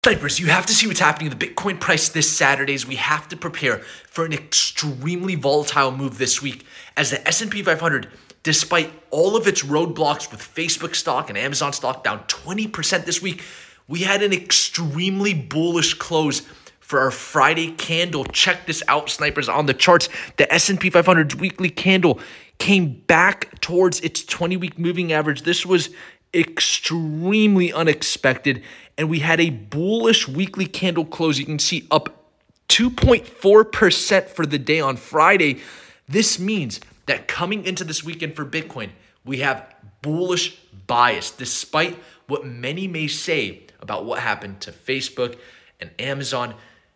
Snipers, you have to see what's happening in the Bitcoin price this Saturday as we have to prepare for an extremely volatile move this week as the S&P 500, despite all of its roadblocks with Facebook stock and Amazon stock down 20% this week, we had an extremely bullish close for our Friday candle. Check this out, Snipers, on the charts. The S&P 500's weekly candle came back towards its 20-week moving average. This was extremely unexpected, and we had a bullish weekly candle close. You can see up 2.4% for the day on Friday. This means that coming into this weekend for Bitcoin, we have bullish bias, despite what many may say about what happened to Facebook and Amazon.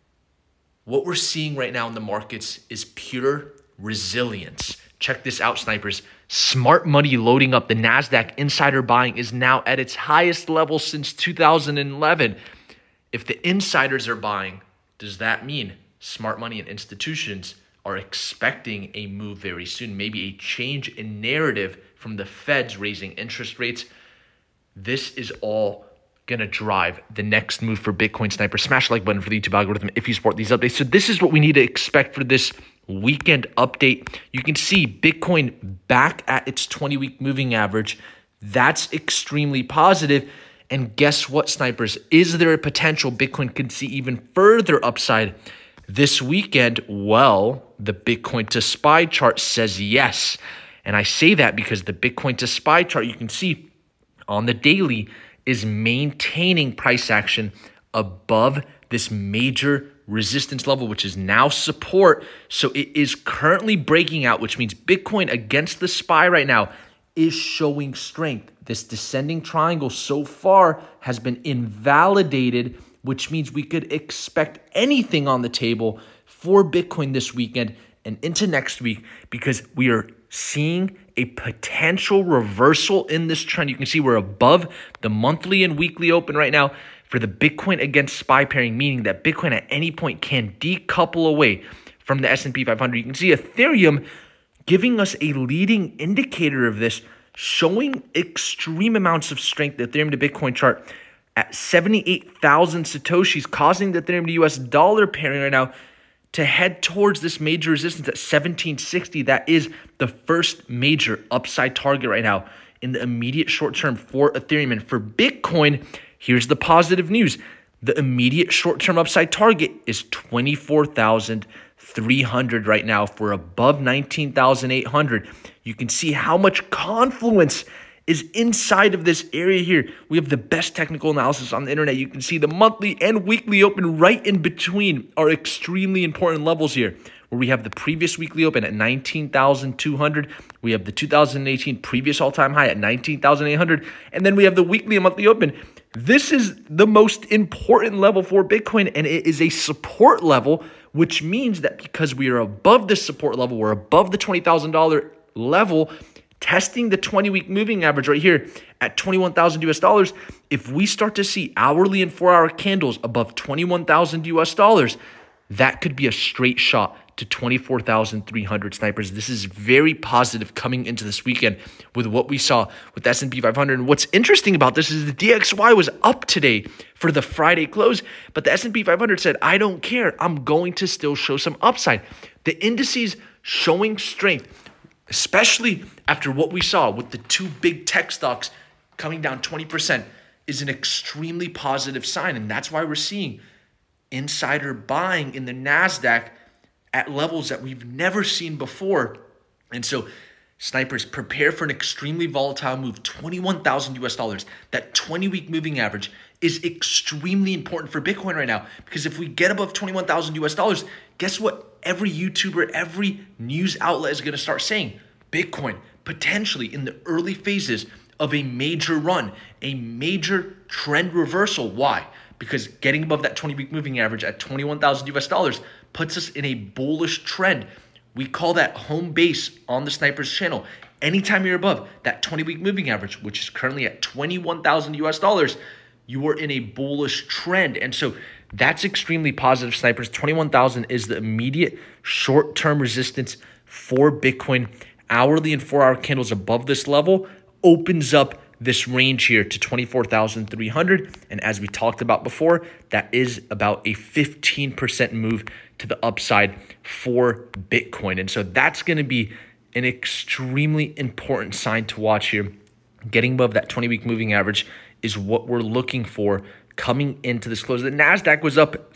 What we're seeing right now in the markets is pure resilience. Check this out, Snipers. Smart money loading up. The NASDAQ insider buying is now at its highest level since 2011. If the insiders are buying, does that mean smart money and institutions are expecting a move very soon? Maybe a change in narrative from the Feds raising interest rates. This is all going to drive the next move for Bitcoin. Sniper, smash the like button for the YouTube algorithm if you support these updates. So this is what we need to expect for this weekend update. You can see Bitcoin back at its 20-week moving average. That's extremely positive. And guess what, Snipers? Is there a potential Bitcoin could see even further upside this weekend? Well, the Bitcoin to SPY chart says yes. And I say that because the Bitcoin to SPY chart, you can see on the daily, is maintaining price action above this major resistance level, which is now support. So it is currently breaking out, which means Bitcoin against the SPY right now is showing strength. This descending triangle so far has been invalidated, which means we could expect anything on the table for Bitcoin this weekend and into next week, because we are seeing a potential reversal in this trend. You can see we're above the monthly and weekly open right now for the Bitcoin against SPY pairing, meaning that Bitcoin at any point can decouple away from the S&P 500. You can see Ethereum giving us a leading indicator of this, showing extreme amounts of strength. The Ethereum to Bitcoin chart at 78,000 Satoshis, causing the Ethereum to US dollar pairing right now to head towards this major resistance at 1760. That is the first major upside target right now in the immediate short term for Ethereum. And for Bitcoin, here's the positive news. The immediate short term upside target is 24,300 right now for above 19,800. You can see how much confluence is inside of this area here. We have the best technical analysis on the internet. You can see the monthly and weekly open right in between are extremely important levels here, where we have the previous weekly open at 19,200. We have the 2018 previous all-time high at 19,800. And then we have the weekly and monthly open. This is the most important level for Bitcoin, and it is a support level, which means that because we are above this support level, we're above the $20,000 level, testing the 20-week moving average right here at 21,000 US dollars. If we start to see hourly and 4-hour candles above 21,000 US dollars, that could be a straight shot to 24,300, Snipers. This is very positive coming into this weekend with what we saw with the S&P 500. And what's interesting about this is the DXY was up today for the Friday close, but the S&P 500 said, I don't care. I'm going to still show some upside. The indices showing strength, especially after what we saw with the two big tech stocks coming down 20%, is an extremely positive sign. And that's why we're seeing insider buying in the NASDAQ at levels that we've never seen before. And so, Snipers, prepare for an extremely volatile move, 21,000 US dollars. That 20-week moving average is extremely important for Bitcoin right now, because if we get above 21,000 US dollars, guess what? Every YouTuber, every news outlet is going to start saying Bitcoin potentially in the early phases of a major run, a major trend reversal. Why? Because getting above that 20-week moving average at 21,000 US dollars puts us in a bullish trend. We call that home base on the Snipers channel. Anytime you're above that 20-week moving average, which is currently at 21,000 US dollars, you are in a bullish trend. And so that's extremely positive, Snipers. 21,000 is the immediate short-term resistance for Bitcoin. Hourly and 4-hour candles above this level opens up this range here to 24,300. And as we talked about before, that is about a 15% move to the upside for Bitcoin. And so that's going to be an extremely important sign to watch here. Getting above that 20-week moving average is what we're looking for coming into this close. The NASDAQ was up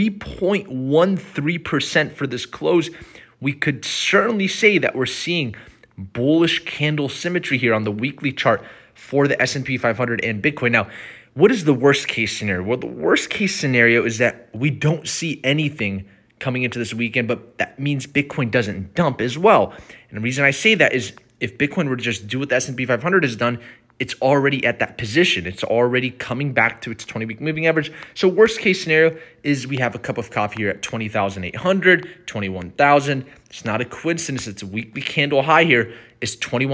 3.13% for this close. We could certainly say that we're seeing bullish candle symmetry here on the weekly chart for the S&P 500 and Bitcoin. Now, what is the worst case scenario? Well, the worst case scenario is that we don't see anything coming into this weekend, but that means Bitcoin doesn't dump as well. And the reason I say that is if Bitcoin were to just do what the S&P 500 has done, it's already at that position. It's already coming back to its 20-week moving average. So worst case scenario is we have a cup of coffee here at 20,800, 21,000. It's not a coincidence. It's a weekly candle high here. It's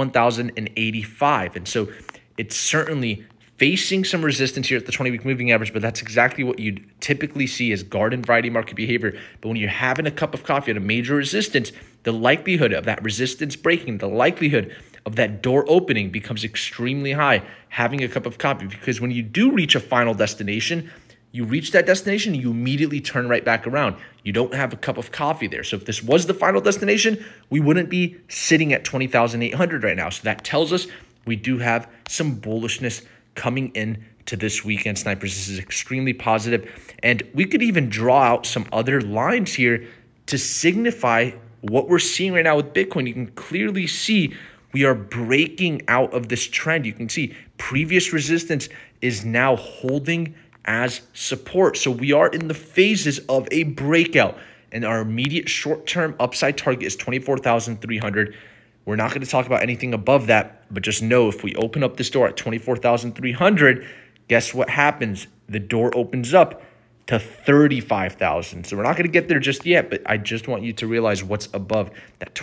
21,085. And so it's certainly facing some resistance here at the 20-week moving average, but that's exactly what you'd typically see as garden variety market behavior. But when you're having a cup of coffee at a major resistance, the likelihood of that resistance breaking, the likelihood of that door opening becomes extremely high having a cup of coffee, because when you do reach a final destination, you reach that destination, you immediately turn right back around. You don't have a cup of coffee there. So if this was the final destination, we wouldn't be sitting at 20,800 right now. So that tells us we do have some bullishness coming in to this weekend, snipers. This is extremely positive. And we could even draw out some other lines here to signify what we're seeing right now with Bitcoin. You can clearly see we are breaking out of this trend. You can see previous resistance is now holding as support. So we are in the phases of a breakout, and our immediate short-term upside target is 24,300. We're not going to talk about anything above that, but just know if we open up this door at 24,300, guess what happens? The door opens up to 35,000. So we're not going to get there just yet, but I just want you to realize what's above that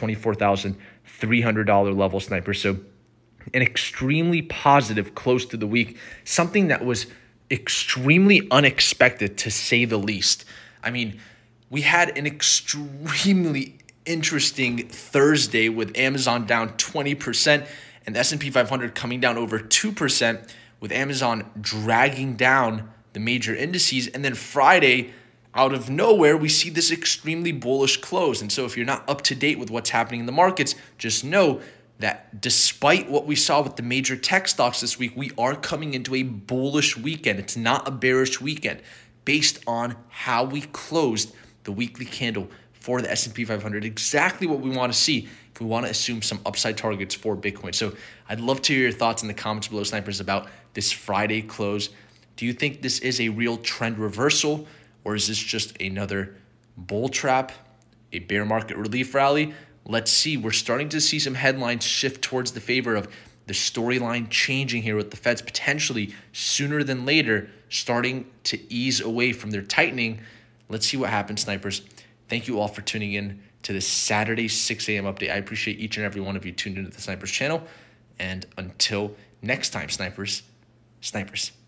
$24,300 level, sniper. So an extremely positive close to the week, something that was extremely unexpected to say the least. I mean, we had an extremely interesting Thursday with Amazon down 20% and the S&P 500 coming down over 2%, with Amazon dragging down the major indices. And then Friday, out of nowhere, we see this extremely bullish close. And so if you're not up to date with what's happening in the markets, just know that despite what we saw with the major tech stocks this week, we are coming into a bullish weekend. It's not a bearish weekend based on how we closed the weekly candle for the S&P 500, exactly what we want to see if we want to assume some upside targets for Bitcoin. So I'd love to hear your thoughts in the comments below, snipers, about this Friday close. Do you think this is a real trend reversal, or is this just another bull trap, a bear market relief rally? Let's see. We're starting to see some headlines shift towards the favor of the storyline changing here, with the Feds potentially sooner than later starting to ease away from their tightening. Let's see what happens, snipers. Thank you all for tuning in to this Saturday 6 a.m. update. I appreciate each and every one of you tuned into the Snipers channel. And until next time, snipers.